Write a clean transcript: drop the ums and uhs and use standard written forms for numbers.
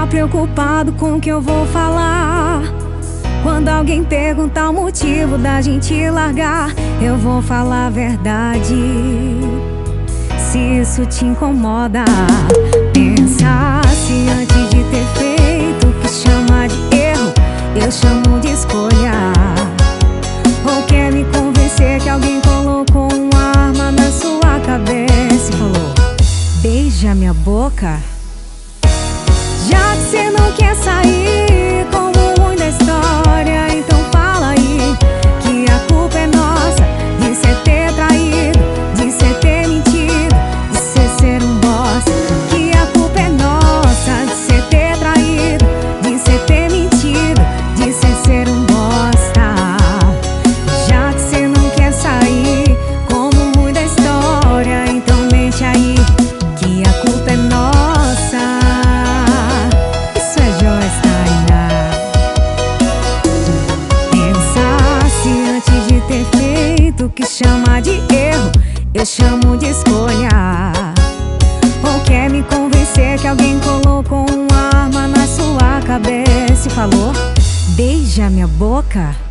preocupado com o que eu vou falar. Quando alguém perguntar o motivo da gente largar, eu vou falar a verdade. Se isso te incomoda, pensa se antes de ter feito o que chama de erro, eu chamo de escolha. Ou quer me convencer que alguém colocou uma arma na sua cabeça e falou: beija minha boca? Já que cê não quer sair como o ruim da história, então fala aí que a culpa é nossa de cê ter traído, de cê ter mentido, de cê ser um bosta. Que a culpa é nossa de cê ter traído, de cê ter mentido, de cê ser um bosta. Já que cê não quer sair como o ruim da história, então mente aí que a culpa é nossa. O que chama de erro, eu chamo de escolha. Ou quer me convencer que alguém colocou uma arma na sua cabeça e falou: beija minha boca?